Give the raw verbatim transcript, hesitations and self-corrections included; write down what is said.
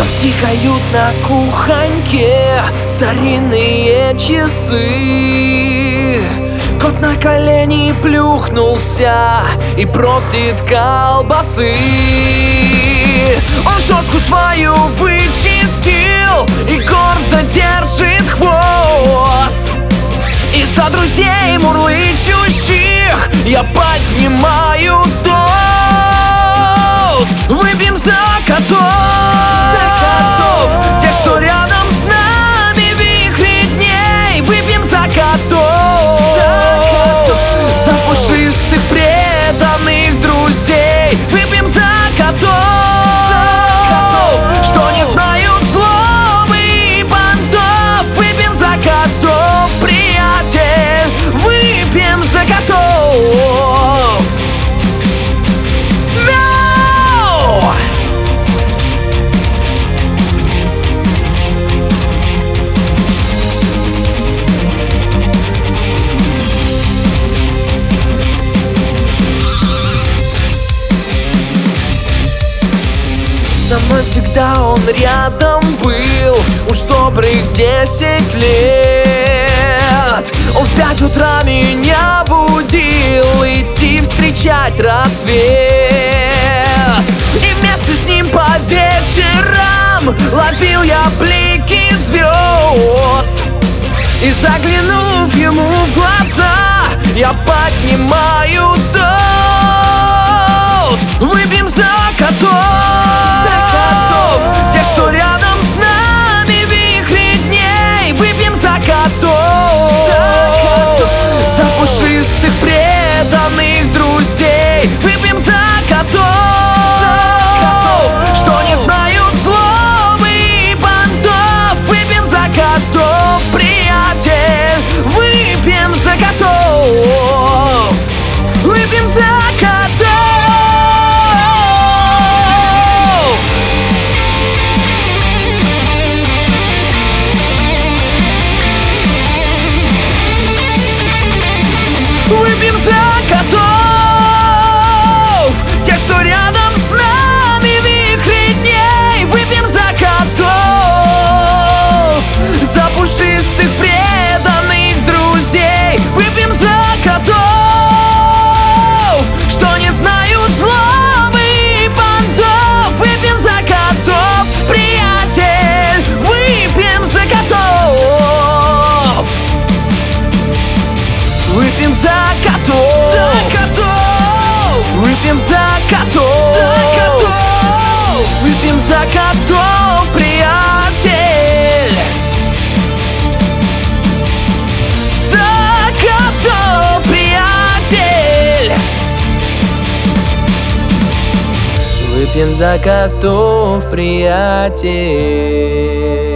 Котов тикают на кухоньке старинные часы. Кот на колени плюхнулся и просит колбасы. Он шерстку свою вычистил и гордо держит хвост. И за друзей мурлычущих я поднимаю тост. Выпьем за котов, за котов, тех, что рядом с нами вихри дней. Выпьем за котов, за котов, за пушистых преданных друзей. Выпьем за котов, за котов, что не знают злобы и понтов. Выпьем за котов, приятель, выпьем за котов. Со мной всегда он рядом был уж добрых десять лет. Он в пять утра меня будил идти встречать рассвет. И вместе с ним по вечерам ловил я блики звезд. И заглянув ему в глаза, я поднимаю тост. Выпьем за котов, за котов, тех, что рядом с нами вихри дней. Выпьем за котов, за котов, за пушистых преданных друзей. Выпьем за котов, за котов, что не знают злобы и понтов. Выпьем за котов, приятель, выпьем за котов. Выпьем за котов. Выпьем за котов, тех, что рядом с нами вихри дней. Выпьем за котов, за пушистых преданных друзей. Выпьем за котов, что не знают злобы и понтов. Выпьем за котов, приятель, выпьем за котов. Выпьем за котов, за котов, выпьем за котов, за котов, выпьем за котов, приятель. За котов, приятель. Выпьем за котов, приятель.